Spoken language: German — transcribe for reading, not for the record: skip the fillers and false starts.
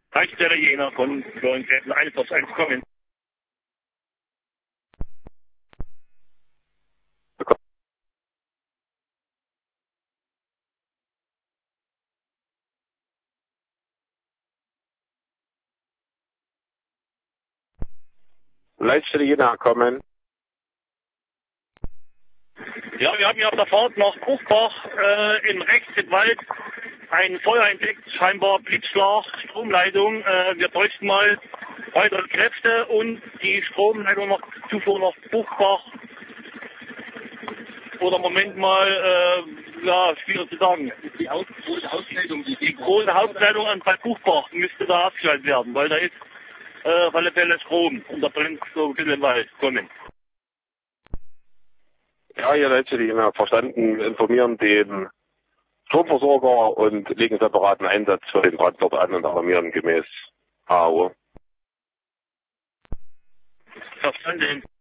Tankstelle Jena von Florian 1 auf 1 kommen. Leitstelle Jena kommen. Ja, wir haben hier auf der Fahrt nach Bruchbach im Rechtswald ein Feuer entdeckt, scheinbar Blitzschlag, Stromleitung. Wir bräuchten mal weitere Kräfte und die Stromleitung noch Zufuhr nach Bruchbach. Oder Moment mal, ja, schwierig zu sagen. Die große Hausleitung, die große Hausleitung an Bad Buchbach müsste da abgeschaltet werden, weil da ist auf alle Fälle Strom und da brennt so ein bisschen im Wald. Kommen. Ja, hier Leitstelle Jena verstanden, informieren den Stromversorger und legen separaten Einsatz für den Transport an und alarmieren gemäß AO. Verstanden.